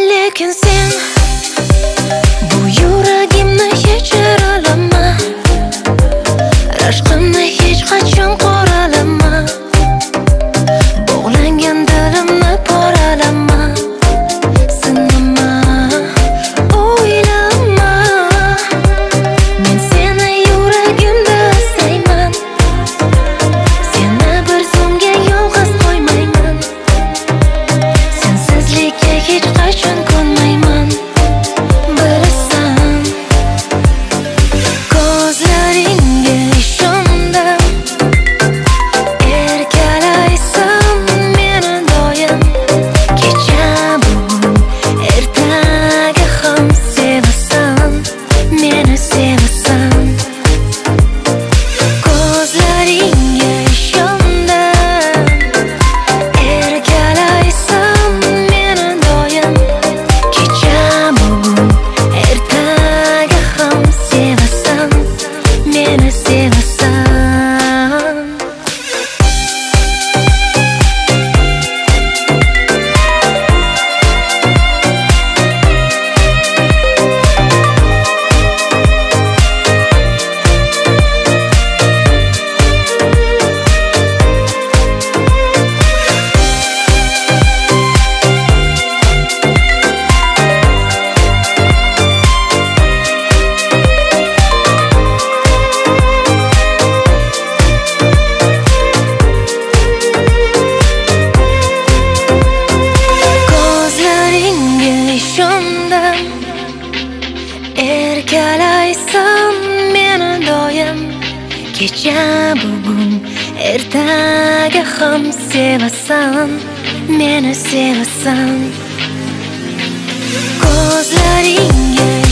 Lekin sen bu yuragimni kechira olaman, rashqimni hech qachon qoralama, bog'langan dilimni poralama, sinama, o'ylama. Men seni yuragimda istayman, seni bir so'mga yolg'iz qo'ymayman, sensizlikka hech qachon ko'nmayman. Bilasan, ko'zlaringga ishondim, erkalaysan meni doim, kecha bugun ertaga ham sevasan, meni sevasan. Ko'zlaringga ishondim, erkalaysan meni doim, kecha bugun ertaga ham sevasan, meni sevasan. Ko'zlaringga ishondim, erkalaysan meni doim, kecha bugun ertaga ham sevasan, meni sevasan. Ko'zlaringga